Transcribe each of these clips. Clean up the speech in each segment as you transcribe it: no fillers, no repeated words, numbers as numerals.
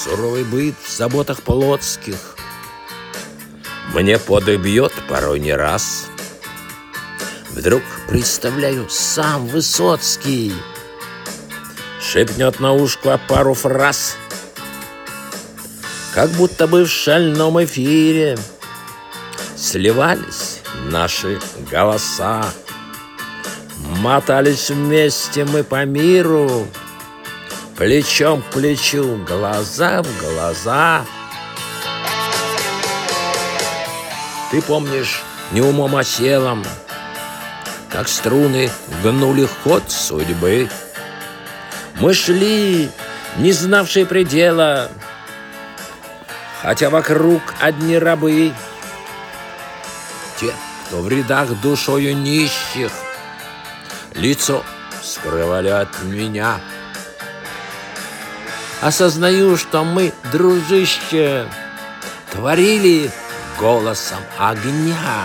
суровый быт в заботах плотских мне подых бьет порой не раз. Вдруг представляю, сам Высоцкий шепнет на ушко пару фраз, как будто бы в шальном эфире сливались наши голоса. Мотались вместе мы по миру, плечом к плечу, глаза в глаза. Ты помнишь, не умом, а телом, как струны гнули ход судьбы. Мы шли, не знавшие предела, хотя вокруг одни рабы. Те, кто в рядах душою нищих лицо скрывали от меня. Осознаю, что мы, дружище, творили голосом огня.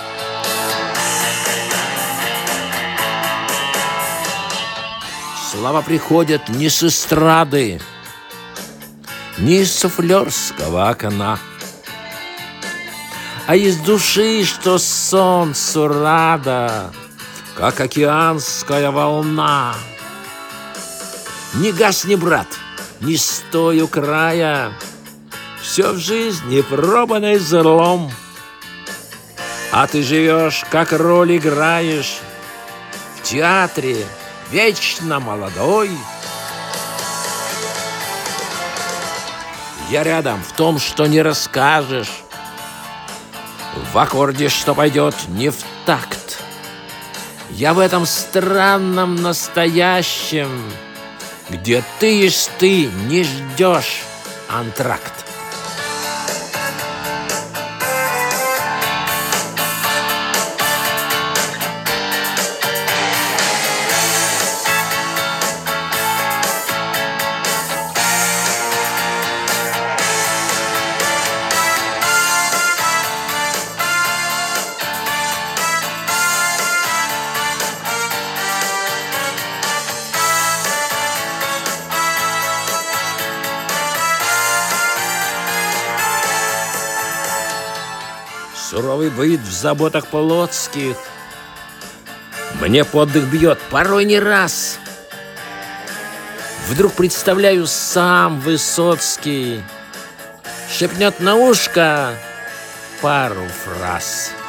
Слова приходят не с эстрады, не из суфлерского окна, а из души, что солнцу рада, как океанская волна. Не гасни, брат, не стой у края, все в жизни пробано злом, а ты живешь, как роль играешь в театре, вечно молодой. Я рядом в том, что не расскажешь, в аккорде, что пойдет не в такт. Я в этом странном настоящем, где ты есть ты, не ждешь антракт. Суровый быт в заботах плотских мне подых бьет порой не раз. Вдруг представляю, сам Высоцкий шепнет на ушко пару фраз.